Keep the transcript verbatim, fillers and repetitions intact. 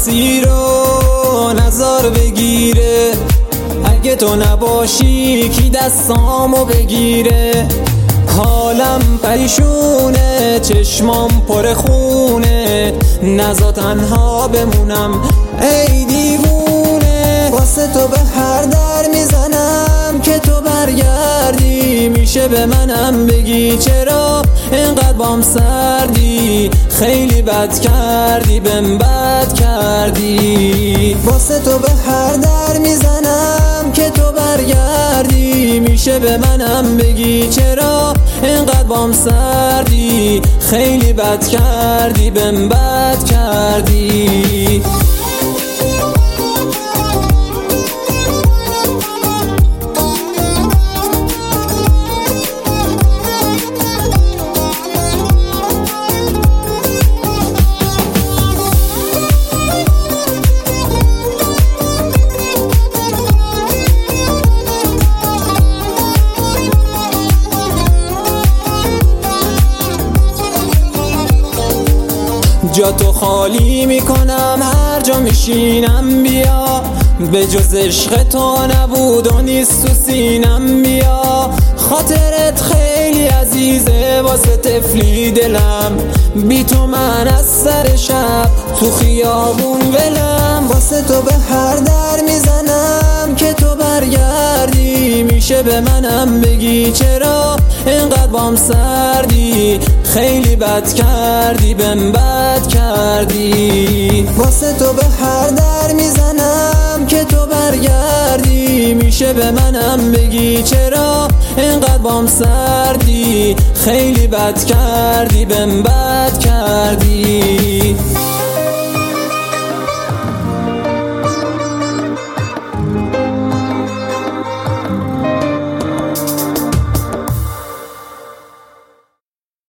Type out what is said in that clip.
کسی رو نظر بگیره، اگه تو نباشی کی دستامو بگیره؟ حالم پریشونه، چشمام پر خونه، نزا تنها بمونم ای دیوونه. واسه تو به هر در میزنم که تو برگردی، میشه به منم بگی چرا اینقدر بام سردی؟ خیلی بد کردی، بهم بد کردی. واسه تو به هر در میزنم که تو برگردی، میشه به منم بگی چرا اینقدر بام سردی؟ خیلی بد کردی، بهم بد کردی. جا تو خالی میکنم هر جا میشینم، بیا به جز عشق تو نبود و نیست تو سینم. بیا خاطرت خیلی عزیزه واسه طفلی دلم، بی تو من از سر شب تو خیابون ولم. واسه تو به هر در میزنم که تو برگردی، میشه به منم بگی چرا اینقدر بام سردی؟ خیلی بد کردی، بهم بد کردی. واسه تو به هر در میزنم که تو برگردی، میشه به منم بگی چرا اینقدر بام سردی؟ خیلی بد کردی، بهم بد کردی.